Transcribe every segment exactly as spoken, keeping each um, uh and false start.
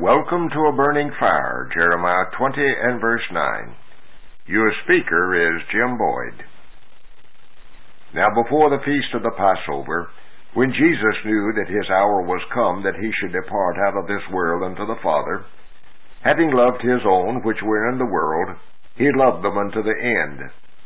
Welcome to a burning fire, Jeremiah twenty and verse nine. Your speaker is Jim Boyd. Now before the feast of the Passover, when Jesus knew that his hour was come that he should depart out of this world unto the Father, having loved his own which were in the world, he loved them unto the end.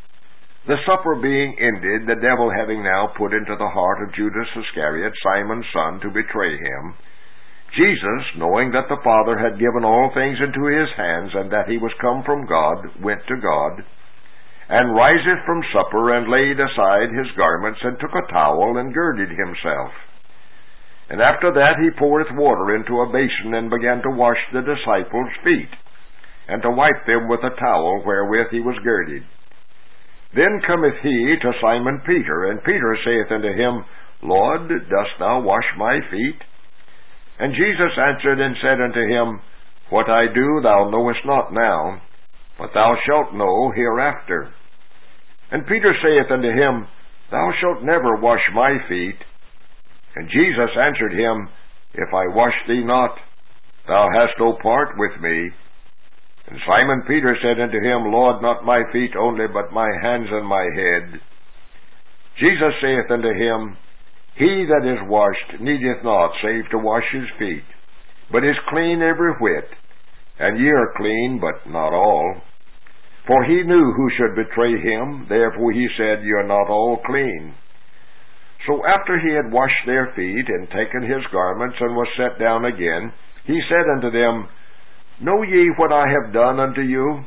The supper being ended, the devil having now put into the heart of Judas Iscariot, Simon's son, to betray him, Jesus, knowing that the Father had given all things into his hands, and that he was come from God, went to God, and riseth from supper, and laid aside his garments, and took a towel, and girded himself. And after that he poureth water into a basin, and began to wash the disciples' feet, and to wipe them with a towel wherewith he was girded. Then cometh he to Simon Peter, and Peter saith unto him, Lord, dost thou wash my feet? And Jesus answered and said unto him, What I do thou knowest not now, but thou shalt know hereafter. And Peter saith unto him, Thou shalt never wash my feet. And Jesus answered him, If I wash thee not, thou hast no part with me. And Simon Peter said unto him, Lord, not my feet only, but my hands and my head. Jesus saith unto him, He that is washed needeth not save to wash his feet, but is clean every whit. And ye are clean, but not all. For he knew who should betray him, therefore he said, Ye are not all clean. So after he had washed their feet, and taken his garments, and was set down again, he said unto them, Know ye what I have done unto you?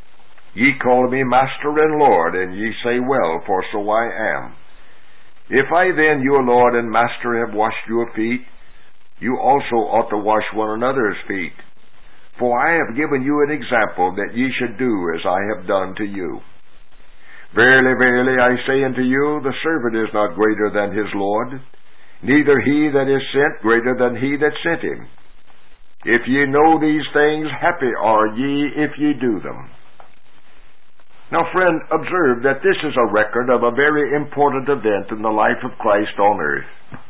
Ye call me Master and Lord, and ye say well, for so I am. If I then, your Lord and Master, have washed your feet, you also ought to wash one another's feet. For I have given you an example that ye should do as I have done to you. Verily, verily, I say unto you, the servant is not greater than his Lord, neither he that is sent greater than he that sent him. If ye know these things, happy are ye if ye do them. Now, friend, observe that this is a record of a very important event in the life of Christ on earth.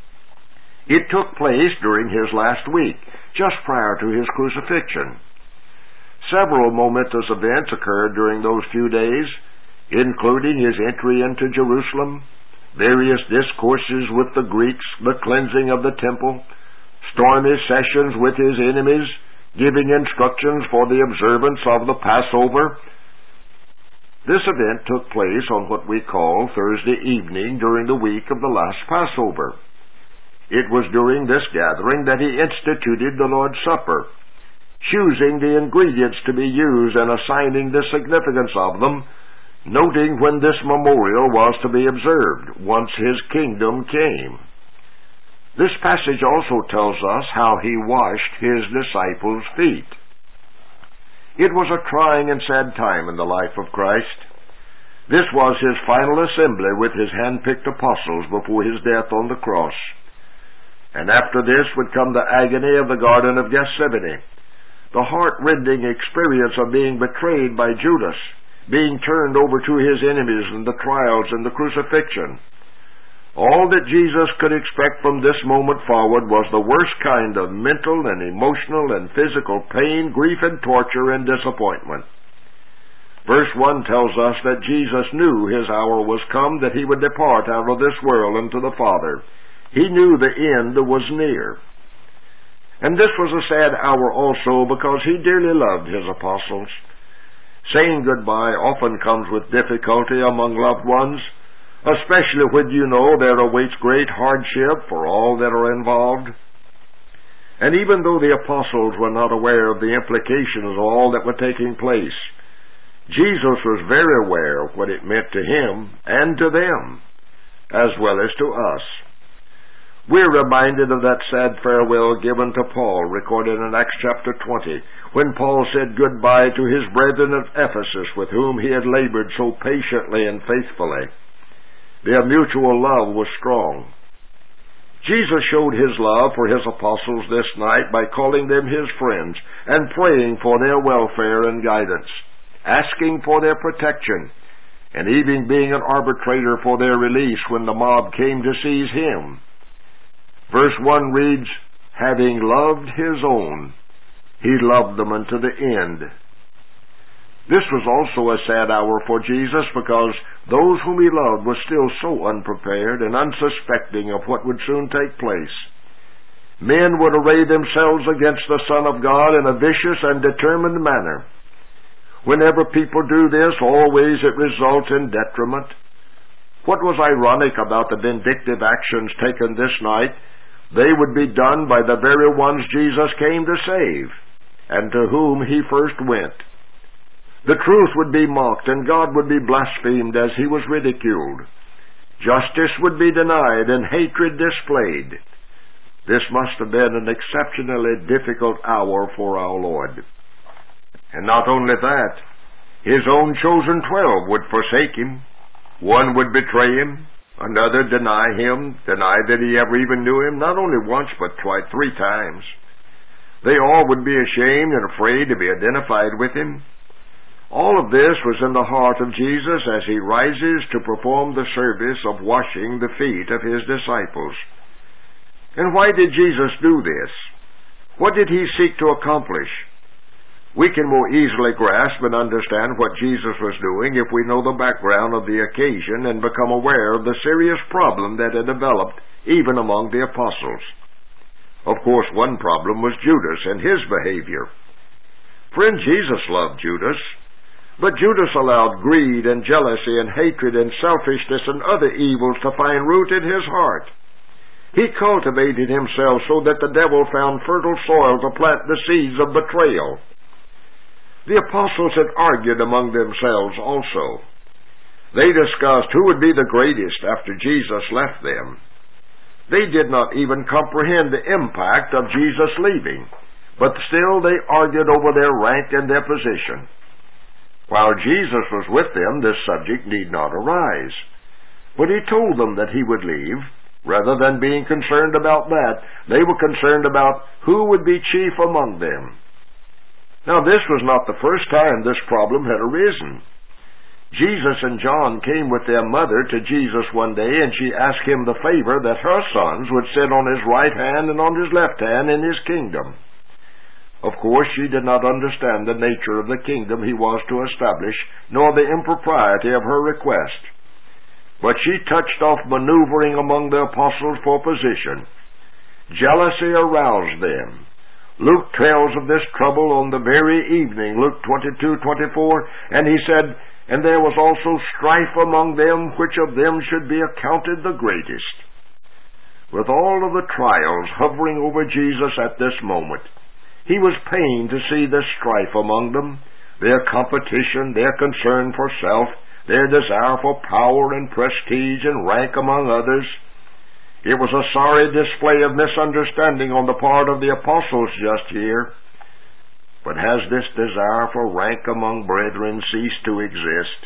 It took place during his last week, just prior to his crucifixion. Several momentous events occurred during those few days, including his entry into Jerusalem, various discourses with the Greeks, the cleansing of the temple, stormy sessions with his enemies, giving instructions for the observance of the Passover. This event took place on what we call Thursday evening during the week of the last Passover. It was during this gathering that he instituted the Lord's Supper, choosing the ingredients to be used and assigning the significance of them, noting when this memorial was to be observed, once his kingdom came. This passage also tells us how he washed his disciples' feet. It was a trying and sad time in the life of Christ. This was his final assembly with his hand-picked apostles before his death on the cross. And after this would come the agony of the Garden of Gethsemane, the heart-rending experience of being betrayed by Judas, being turned over to his enemies, and the trials and the crucifixion. All that Jesus could expect from this moment forward was the worst kind of mental and emotional and physical pain, grief and torture and disappointment. Verse one tells us that Jesus knew his hour was come, that he would depart out of this world unto the Father. He knew the end was near. And this was a sad hour also because he dearly loved his apostles. Saying goodbye often comes with difficulty among loved ones, especially when you know there awaits great hardship for all that are involved. And even though the apostles were not aware of the implications of all that were taking place, Jesus was very aware of what it meant to him and to them, as well as to us. We're reminded of that sad farewell given to Paul, recorded in Acts chapter twenty, when Paul said goodbye to his brethren of Ephesus, with whom he had labored so patiently and faithfully. Their mutual love was strong. Jesus showed his love for his apostles this night by calling them his friends and praying for their welfare and guidance, asking for their protection, and even being an arbitrator for their release when the mob came to seize him. Verse one reads, Having loved his own, He loved them unto the end. This was also a sad hour for Jesus, because those whom he loved were still so unprepared and unsuspecting of what would soon take place. Men would array themselves against the Son of God in a vicious and determined manner. Whenever people do this, always it results in detriment. What was ironic about the vindictive actions taken this night, they would be done by the very ones Jesus came to save, and to whom he first went. The truth would be mocked, and God would be blasphemed as he was ridiculed. Justice would be denied, and hatred displayed. This must have been an exceptionally difficult hour for our Lord. And not only that, his own chosen twelve would forsake him. One would betray him, another deny him, deny that he ever even knew him, not only once but twice, three times. They all would be ashamed and afraid to be identified with him. All of this was in the heart of Jesus as he rises to perform the service of washing the feet of his disciples. And why did Jesus do this? What did he seek to accomplish? We can more easily grasp and understand what Jesus was doing if we know the background of the occasion and become aware of the serious problem that had developed even among the apostles. Of course, one problem was Judas and his behavior. Friend, Jesus loved Judas, but Judas allowed greed and jealousy and hatred and selfishness and other evils to find root in his heart. He cultivated himself so that the devil found fertile soil to plant the seeds of betrayal. The apostles had argued among themselves also. They discussed who would be the greatest after Jesus left them. They did not even comprehend the impact of Jesus leaving, but still they argued over their rank and their position. While Jesus was with them, this subject need not arise. But he told them that he would leave. Rather than being concerned about that, they were concerned about who would be chief among them. Now, this was not the first time this problem had arisen. Jesus and John came with their mother to Jesus one day, and she asked him the favor that her sons would sit on his right hand and on his left hand in his kingdom. Of course, she did not understand the nature of the kingdom he was to establish, nor the impropriety of her request. But she touched off maneuvering among the apostles for position. Jealousy aroused them. Luke tells of this trouble on the very evening, Luke twenty-two twenty-four, and he said, "And there was also strife among them, which of them should be accounted the greatest." With all of the trials hovering over Jesus at this moment, he was pained to see this strife among them, their competition, their concern for self, their desire for power and prestige and rank among others. It was a sorry display of misunderstanding on the part of the apostles just here. But has this desire for rank among brethren ceased to exist?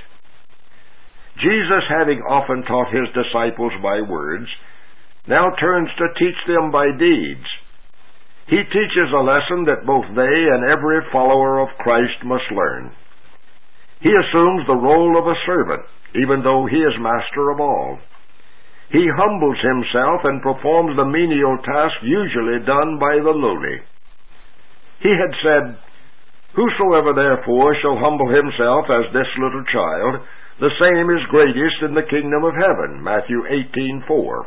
Jesus, having often taught his disciples by words, now turns to teach them by deeds. He teaches a lesson that both they and every follower of Christ must learn. He assumes the role of a servant, even though he is master of all. He humbles himself and performs the menial task usually done by the lowly. He had said, "Whosoever therefore shall humble himself as this little child, the same is greatest in the kingdom of heaven," Matthew eighteen four.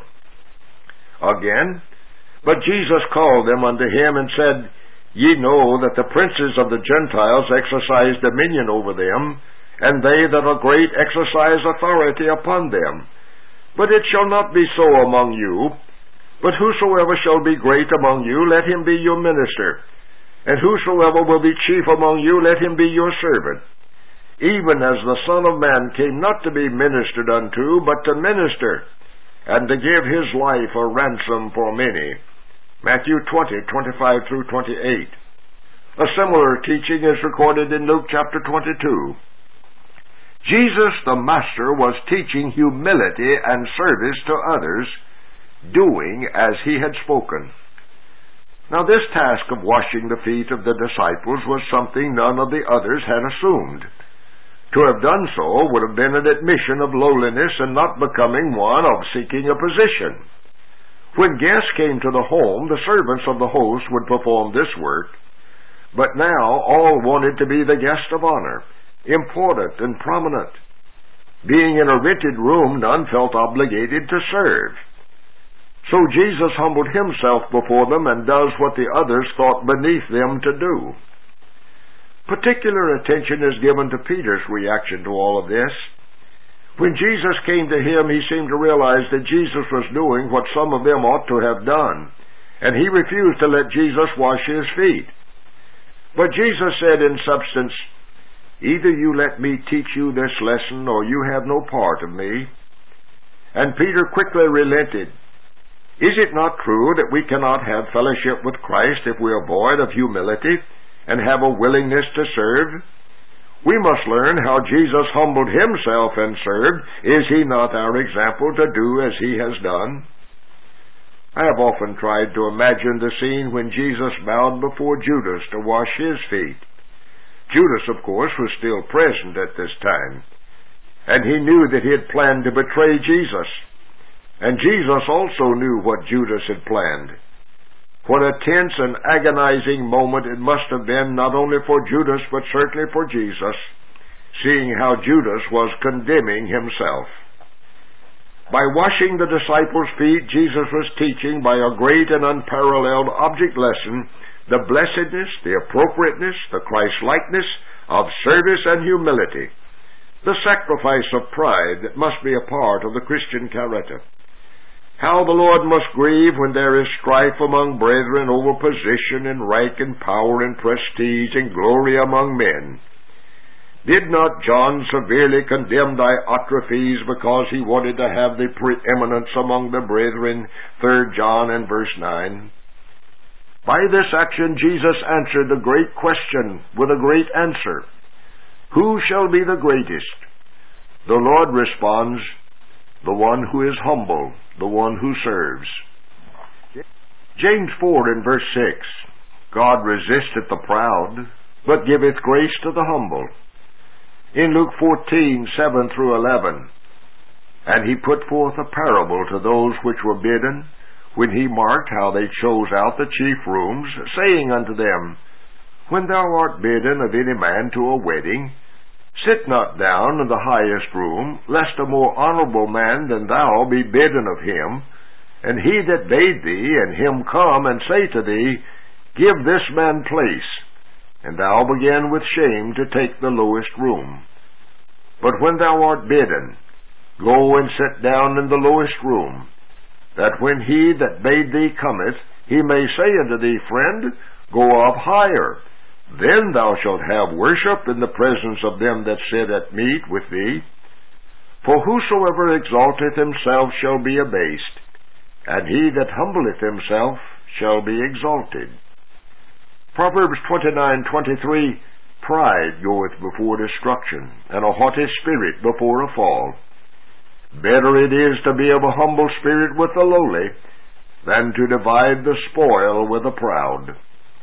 Again, "But Jesus called them unto him and said, Ye know that the princes of the Gentiles exercise dominion over them, and they that are great exercise authority upon them. But it shall not be so among you. But whosoever shall be great among you, let him be your minister. And whosoever will be chief among you, let him be your servant. Even as the Son of Man came not to be ministered unto, but to minister, and to give his life a ransom for many." Matthew twenty twenty-five through twenty-eight. A similar teaching is recorded in Luke chapter twenty-two. Jesus the Master was teaching humility and service to others, doing as he had spoken. Now this task of washing the feet of the disciples was something none of the others had assumed. To have done so would have been an admission of lowliness and not becoming one of seeking a position. When guests came to the home, the servants of the host would perform this work. but now all wanted to be the guest of honor, important and prominent. Being in a rented room, none felt obligated to serve. So Jesus humbled himself before them and does what the others thought beneath them to do. Particular attention is given to Peter's reaction to all of this. When Jesus came to him, he seemed to realize that Jesus was doing what some of them ought to have done, and he refused to let Jesus wash his feet. But Jesus said in substance, "Either you let me teach you this lesson, or you have no part of me." And Peter quickly relented. Is it not true that we cannot have fellowship with Christ if we are void of humility and have a willingness to serve? We must learn how Jesus humbled himself and served. Is he not our example to do as he has done? I have often tried to imagine the scene when Jesus bowed before Judas to wash his feet. Judas, of course, was still present at this time, and he knew that he had planned to betray Jesus. And Jesus also knew what Judas had planned. What a tense and agonizing moment it must have been, not only for Judas, but certainly for Jesus, seeing how Judas was condemning himself. By washing the disciples' feet, Jesus was teaching by a great and unparalleled object lesson the blessedness, the appropriateness, the Christ-likeness of service and humility, the sacrifice of pride that must be a part of the Christian character. How the Lord must grieve when there is strife among brethren over position and rank and power and prestige and glory among men. Did not John severely condemn Diotrephes because he wanted to have the preeminence among the brethren? Third John and verse nine. By this action Jesus answered the great question with a great answer. Who shall be the greatest? The Lord responds, the one who is humble, the one who serves. James four and verse six, God resisteth the proud, but giveth grace to the humble. In Luke fourteen, seven through eleven, and he put forth a parable to those which were bidden, when he marked how they chose out the chief rooms, saying unto them, When thou art bidden of any man to a wedding, sit not down in the highest room, lest a more honorable man than thou be bidden of him, and he that bade thee and him come and say to thee, Give this man place, and thou begin with shame to take the lowest room. But when thou art bidden, go and sit down in the lowest room, that when he that bade thee cometh, he may say unto thee, Friend, go up higher. Then thou shalt have worship in the presence of them that sit at meat with thee. For whosoever exalteth himself shall be abased, and he that humbleth himself shall be exalted. Proverbs twenty-nine twenty-three, Pride goeth before destruction, and a haughty spirit before a fall. Better it is to be of a humble spirit with the lowly, than to divide the spoil with the proud.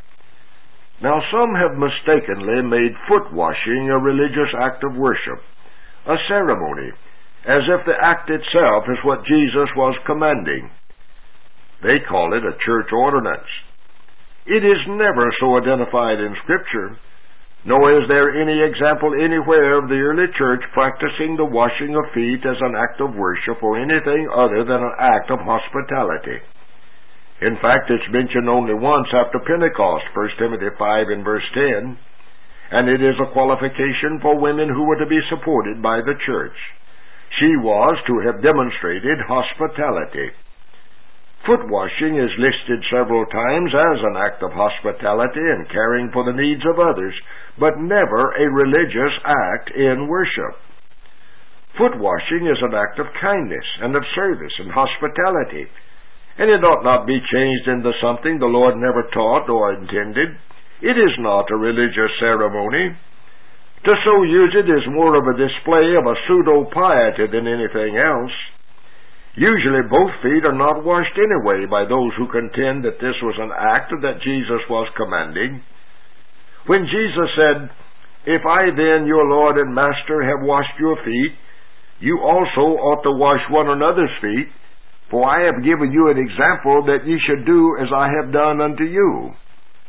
Now some have mistakenly made foot-washing a religious act of worship, a ceremony, as if the act itself is what Jesus was commanding. They call it a church ordinance. It is never so identified in Scripture, nor is there any example anywhere of the early church practicing the washing of feet as an act of worship or anything other than an act of hospitality. In fact, it's mentioned only once after Pentecost, First Timothy five and verse ten, and it is a qualification for women who were to be supported by the church. She was to have demonstrated hospitality. Foot washing is listed several times as an act of hospitality and caring for the needs of others, but never a religious act in worship. Foot washing is an act of kindness and of service and hospitality, and it ought not be changed into something the Lord never taught or intended. It is not a religious ceremony. To so use it is more of a display of a pseudo-piety than anything else. Usually both feet are not washed anyway by those who contend that this was an act that Jesus was commanding. When Jesus said, If I then, your Lord and Master, have washed your feet, you also ought to wash one another's feet, for I have given you an example that ye should do as I have done unto you.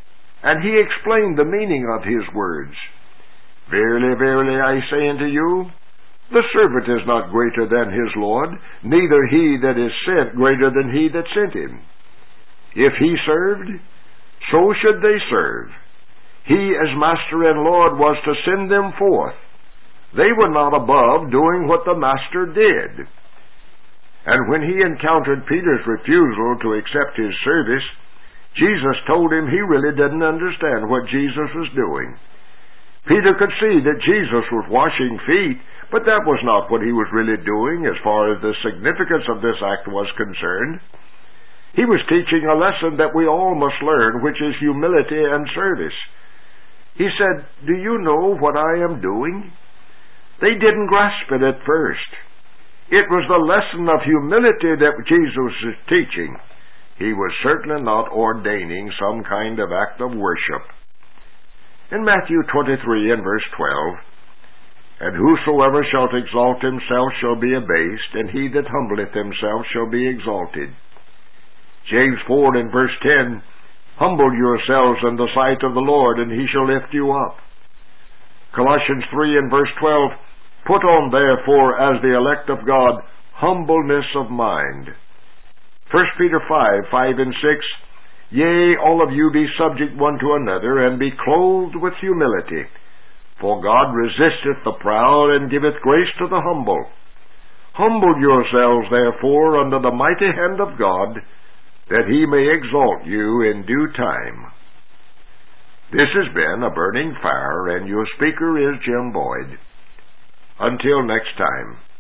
and he explained the meaning of his words. Verily, verily, I say unto you, the servant is not greater than his Lord, neither he that is sent greater than he that sent him. If he served, so should they serve. He, as master and Lord, was to send them forth. They were not above doing what the master did. And when he encountered Peter's refusal to accept his service, Jesus told him he really didn't understand what Jesus was doing. Peter could see that Jesus was washing feet, but that was not what he was really doing as far as the significance of this act was concerned. He was teaching a lesson that we all must learn, which is humility and service. He said, "Do you know what I am doing?" They didn't grasp it at first. It was the lesson of humility that Jesus was teaching. He was certainly not ordaining some kind of act of worship. In Matthew twenty-three and verse twelve, "And whosoever shall exalt himself shall be abased, and he that humbleth himself shall be exalted." James four and verse ten, "Humble yourselves in the sight of the Lord, and he shall lift you up." Colossians three and verse twelve, "Put on therefore as the elect of God, humbleness of mind." First Peter five, five and six, "Yea, all of you be subject one to another, and be clothed with humility. For God resisteth the proud, and giveth grace to the humble. Humble yourselves therefore under the mighty hand of God, that he may exalt you in due time." This has been A Burning Fire, and your speaker is Jim Boyd. Until next time.